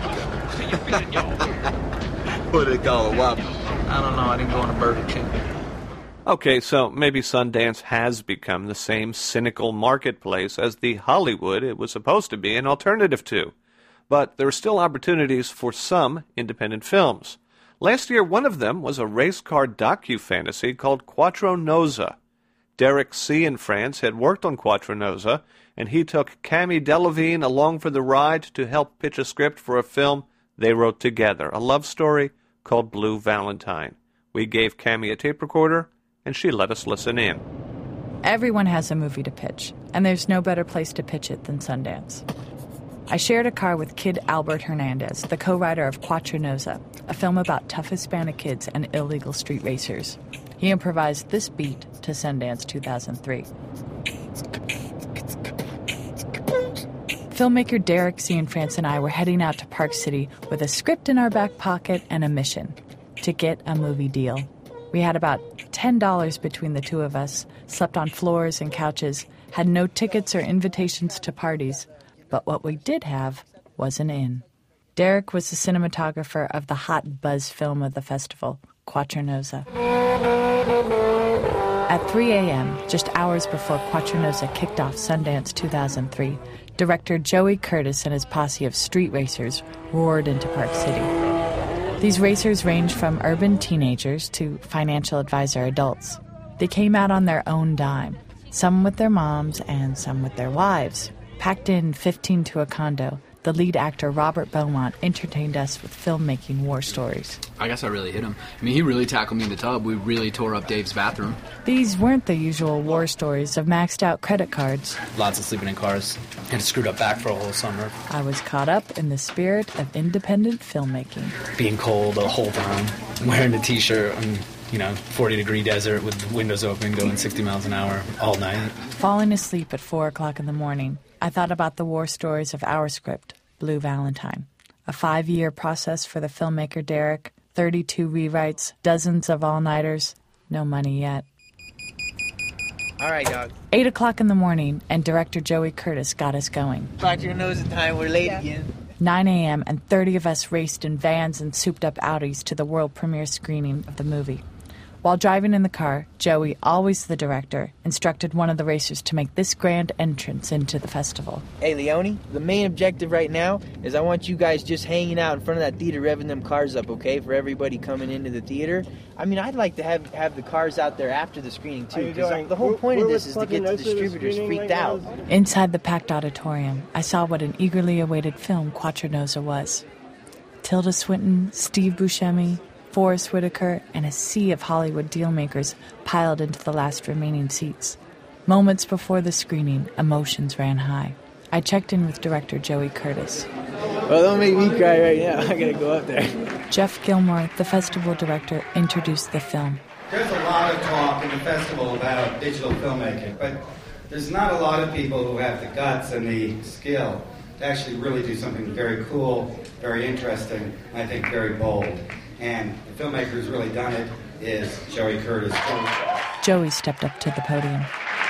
[SPEAKER 22] What do they call a Whopper?
[SPEAKER 21] I don't know. I didn't go on a Burger King.
[SPEAKER 1] Okay, so maybe Sundance has become the same cynical marketplace as the Hollywood it was supposed to be an alternative to. But there are still opportunities for some independent films. Last year, one of them was a race car docu-fantasy called Quattronosa. Derek C. in France had worked on Quattronosa, and he took Camille Delevingne along for the ride to help pitch a script for a film they wrote together, a love story called Blue Valentine. We gave Camille a tape recorder, and she let us listen in.
[SPEAKER 23] Everyone has a movie to pitch, and there's no better place to pitch it than Sundance. I shared a car with Kid Albert Hernandez, the co-writer of Quattronosa, a film about tough Hispanic kids and illegal street racers. He improvised this beat to Sundance two thousand three. Filmmaker Derek C. in France and I were heading out to Park City with a script in our back pocket and a mission: to get a movie deal. We had about ten dollars between the two of us, slept on floors and couches, had no tickets or invitations to parties, but what we did have was an inn. Derek was the cinematographer of the hot buzz film of the festival, Quattronosa. At three a.m., just hours before Quattronosa kicked off Sundance two thousand three, director Joey Curtis and his posse of street racers roared into Park City. These racers range from urban teenagers to financial advisor adults. They came out on their own dime, some with their moms and some with their wives. Packed in fifteen to a condo, the lead actor Robert Beaumont entertained us with filmmaking war stories.
[SPEAKER 24] I guess I really hit him. I mean, he really tackled me in the tub. We really tore up Dave's bathroom.
[SPEAKER 23] These weren't the usual war stories of maxed out credit cards.
[SPEAKER 24] Lots of sleeping in cars. Had a screwed up back for a whole summer.
[SPEAKER 23] I was caught up in the spirit of independent filmmaking.
[SPEAKER 24] Being cold the whole time, wearing a t-shirt on, you know, forty degree desert with the windows open, going sixty miles an hour all night.
[SPEAKER 23] Falling asleep at four o'clock in the morning, I thought about the war stories of our script, Blue Valentine. A five-year process for the filmmaker Derek, thirty-two rewrites, dozens of all-nighters, no money yet.
[SPEAKER 25] All right, dog.
[SPEAKER 23] Eight o'clock in the morning, and director Joey Curtis got us going.
[SPEAKER 25] Quattronosa time, we're late yeah. again.
[SPEAKER 23] nine a.m., and thirty of us raced in vans and souped-up Audis to the world premiere screening of the movie. While driving in the car, Joey, always the director, instructed one of the racers to make this grand entrance into the festival.
[SPEAKER 25] Hey, Leone, the main objective right now is I want you guys just hanging out in front of that theater, revving them cars up, okay, for everybody coming into the theater. I mean, I'd like to have, have the cars out there after the screening, too, because the whole point of this is to get the distributors freaked out.
[SPEAKER 23] Inside the packed auditorium, I saw what an eagerly awaited film Quattronosa was. Tilda Swinton, Steve Buscemi, Forrest Whitaker, and a sea of Hollywood dealmakers piled into the last remaining seats. Moments before the screening, emotions ran high. I checked in with director Joey Curtis.
[SPEAKER 25] Well, don't make me cry right now. I gotta go up there.
[SPEAKER 23] Jeff Gilmore, the festival director, introduced the film.
[SPEAKER 2] There's a lot of talk in the festival about digital filmmaking, but there's not a lot of people who have the guts and the skill to actually really do something very cool, very interesting, and I think very bold. And the filmmaker who's really done it is Joey Curtis.
[SPEAKER 23] Joey stepped up to the podium.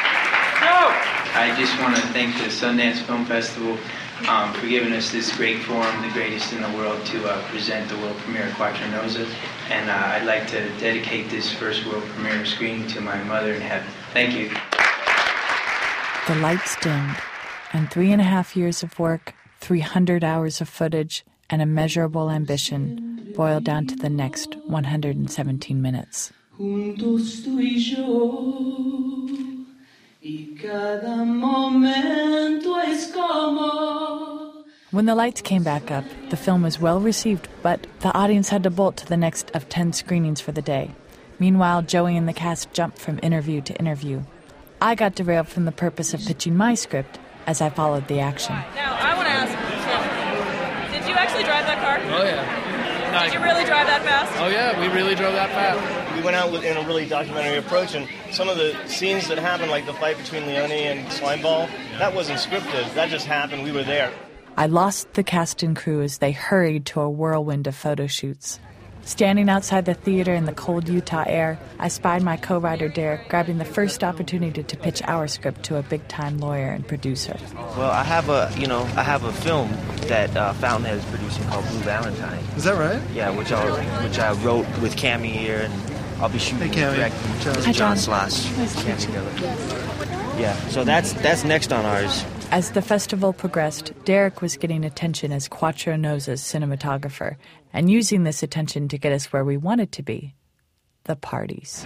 [SPEAKER 21] I just want to thank the Sundance Film Festival um, for giving us this great forum, the greatest in the world, to uh, present the world premiere of Quattronosa. And uh, I'd like to dedicate this first world premiere screening to my mother in heaven. Thank you.
[SPEAKER 23] The lights dimmed, and three and a half years of work, three hundred hours of footage, and immeasurable ambition boiled down to the next one hundred seventeen minutes.
[SPEAKER 3] Juntos tú y yo, y cada momento es como.
[SPEAKER 23] When the lights came back up, the film was well received, but the audience had to bolt to the next of ten screenings for the day. Meanwhile, Joey and the cast jumped from interview to interview. I got derailed from the purpose of pitching my script as I followed the action.
[SPEAKER 4] Now, I want to ask, did you actually drive that car?
[SPEAKER 5] Oh, yeah.
[SPEAKER 4] Did you really drive that fast?
[SPEAKER 5] Oh, yeah, we really drove that fast.
[SPEAKER 6] We went out with, in a really documentary approach, and some of the scenes that happened, like the fight between Leone and Slimeball, that wasn't scripted. That just happened. We were there.
[SPEAKER 23] I lost the cast and crew as they hurried to a whirlwind of photo shoots. Standing outside the theater in the cold Utah air, I spied my co-writer Derek grabbing the first opportunity to pitch our script to a big-time lawyer and producer.
[SPEAKER 26] Well, I have a, you know, I have a film that uh, Fountainhead is producing called Blue Valentine.
[SPEAKER 27] Is that right?
[SPEAKER 26] Yeah, which I which I wrote with Cammie here, and I'll be shooting
[SPEAKER 27] hey,
[SPEAKER 26] and directing with
[SPEAKER 23] Hi,
[SPEAKER 26] John
[SPEAKER 23] John.
[SPEAKER 26] Sloss.
[SPEAKER 23] Nice to meet you.
[SPEAKER 26] Yeah, so that's that's next on ours.
[SPEAKER 23] As the festival progressed, Derek was getting attention as Quattronosa's cinematographer and using this attention to get us where we wanted to be, the parties.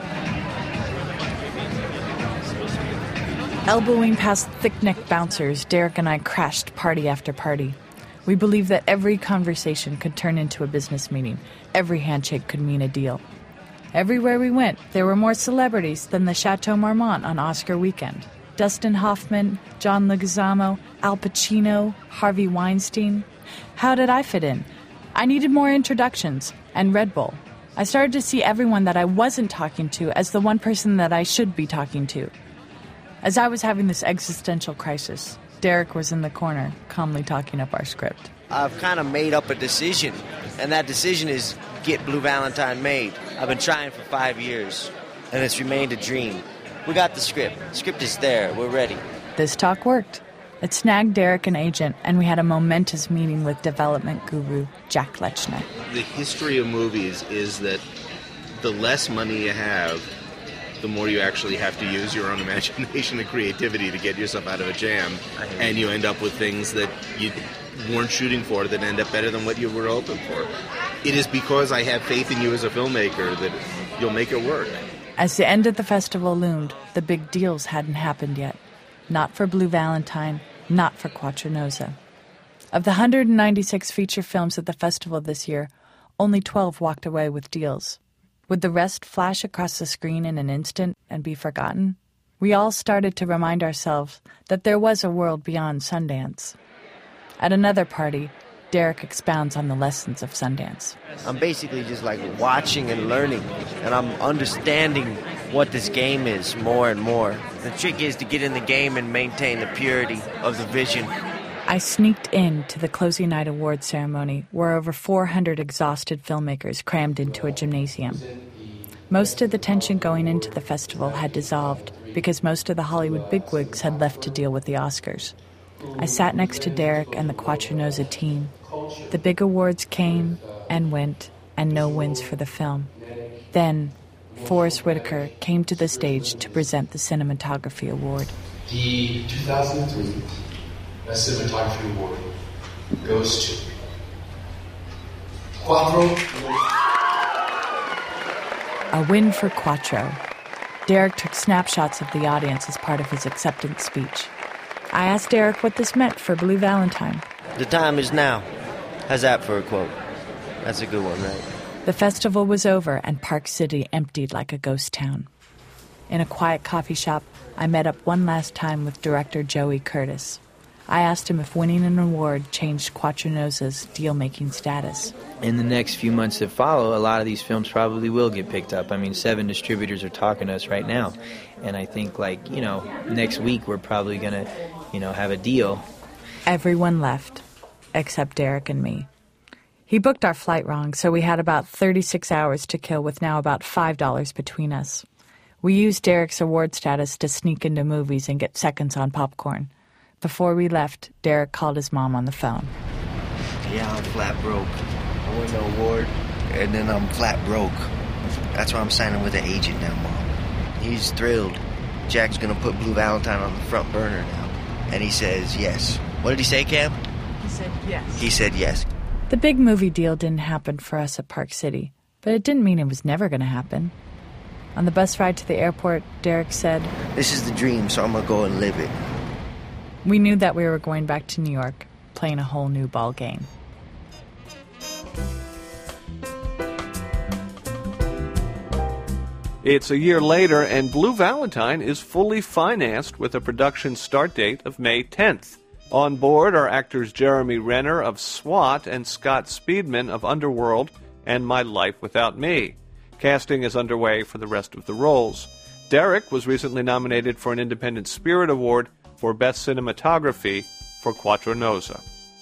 [SPEAKER 23] Elbowing past thick-necked bouncers, Derek and I crashed party after party. We believed that every conversation could turn into a business meeting. Every handshake could mean a deal. Everywhere we went, there were more celebrities than the Chateau Marmont on Oscar weekend. Dustin Hoffman, John Leguizamo, Al Pacino, Harvey Weinstein. How did I fit in? I needed more introductions, and Red Bull. I started to see everyone that I wasn't talking to as the one person that I should be talking to. As I was having this existential crisis, Derek was in the corner, calmly talking up our script.
[SPEAKER 26] I've kind of made up a decision, and that decision is get Blue Valentine made. I've been trying for five years, and it's remained a dream. We got the script. The script is there. We're ready.
[SPEAKER 23] This talk worked. It snagged Derek an agent, and we had a momentous meeting with development guru Jack Lechner.
[SPEAKER 22] The history of movies is that the less money you have, the more you actually have to use your own imagination and creativity to get yourself out of a jam, and you end up with things that you weren't shooting for that end up better than what you were hoping for. It is because I have faith in you as a filmmaker that you'll make it work.
[SPEAKER 23] As the end of the festival loomed, the big deals hadn't happened yet. Not for Blue Valentine, not for Quattronosa. Of the one hundred ninety-six feature films at the festival this year, only twelve walked away with deals. Would the rest flash across the screen in an instant and be forgotten? We all started to remind ourselves that there was a world beyond Sundance. At another party, Derek expounds on the lessons of Sundance.
[SPEAKER 26] I'm basically just like watching and learning, and I'm understanding what this game is more and more. The trick is to get in the game and maintain the purity of the vision.
[SPEAKER 23] I sneaked in to the closing night award ceremony where over four hundred exhausted filmmakers crammed into a gymnasium. Most of the tension going into the festival had dissolved because most of the Hollywood bigwigs had left to deal with the Oscars. I sat next to Derek and the Quattronosa team. The big awards came and went, and no wins for the film. Then, Forrest Whitaker came to the stage to present the Cinematography Award.
[SPEAKER 8] The two thousand three Best Cinematography Award goes to Quattro.
[SPEAKER 23] A win for Quattro. Derek took snapshots of the audience as part of his acceptance speech. I asked Derek what this meant for Blue Valentine.
[SPEAKER 26] The time is now. How's that for a quote? That's a good one, right?
[SPEAKER 23] The festival was over and Park City emptied like a ghost town. In a quiet coffee shop, I met up one last time with director Joey Curtis. I asked him if winning an award changed Quattronosa's deal-making status.
[SPEAKER 25] In the next few months that follow, a lot of these films probably will get picked up. I mean, seven distributors are talking to us right now. And I think, like, you know, next week we're probably going to, you know, have a deal.
[SPEAKER 23] Everyone left, except Derek and me. He booked our flight wrong, so we had about thirty-six hours to kill with now about five dollars between us. We used Derek's award status to sneak into movies and get seconds on popcorn. Before we left, Derek called his mom on the phone.
[SPEAKER 26] Yeah, I'm flat broke. I won the award, and then I'm flat broke. That's why I'm signing with an agent now, Mom. He's thrilled. Jack's gonna put Blue Valentine on the front burner now. And he says yes. What did he say, Cam?
[SPEAKER 23] He said yes.
[SPEAKER 26] He said yes.
[SPEAKER 23] The big movie deal didn't happen for us at Park City, but it didn't mean it was never going to happen. On the bus ride to the airport, Derek said,
[SPEAKER 26] "This is the dream, so I'm going to go and live it."
[SPEAKER 23] We knew that we were going back to New York, playing a whole new ball game.
[SPEAKER 1] It's a year later, and Blue Valentine is fully financed with a production start date of May tenth. On board are actors Jeremy Renner of SWAT and Scott Speedman of Underworld and My Life Without Me. Casting is underway for the rest of the roles. Derek was recently nominated for an Independent Spirit Award for Best Cinematography for Quattronosa.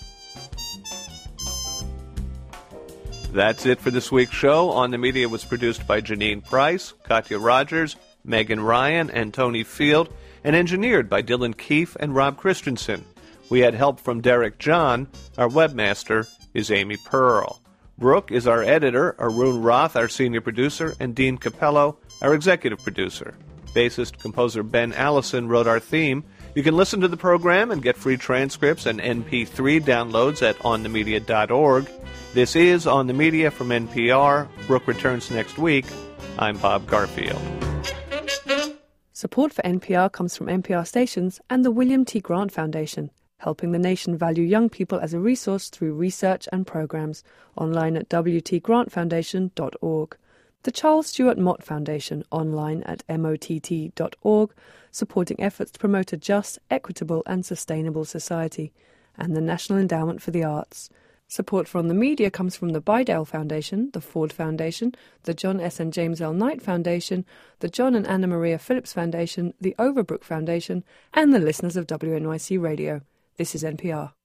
[SPEAKER 1] That's it for this week's show. On the Media was produced by Janine Price, Katya Rogers, Megan Ryan, and Tony Field, and engineered by Dylan Keefe and Rob Christensen. We had help from Derek John. Our webmaster is Amy Pearl. Brooke is our editor, Arun Roth, our senior producer, and Dean Capello, our executive producer. Bassist-composer Ben Allison wrote our theme. You can listen to the program and get free transcripts and M P three downloads at on the media dot org. This is On the Media from N P R. Brooke returns next week. I'm Bob Garfield.
[SPEAKER 19] Support for N P R comes from N P R stations and the William T. Grant Foundation, helping the nation value young people as a resource through research and programs. Online at w t grant foundation dot org. The Charles Stewart Mott Foundation, online at mott dot org, supporting efforts to promote a just, equitable and sustainable society. And the National Endowment for the Arts. Support for On the Media comes from the Bidell Foundation, the Ford Foundation, the John S. and James L. Knight Foundation, the John and Anna Maria Phillips Foundation, the Overbrook Foundation, and the listeners of W N Y C Radio. This is N P R.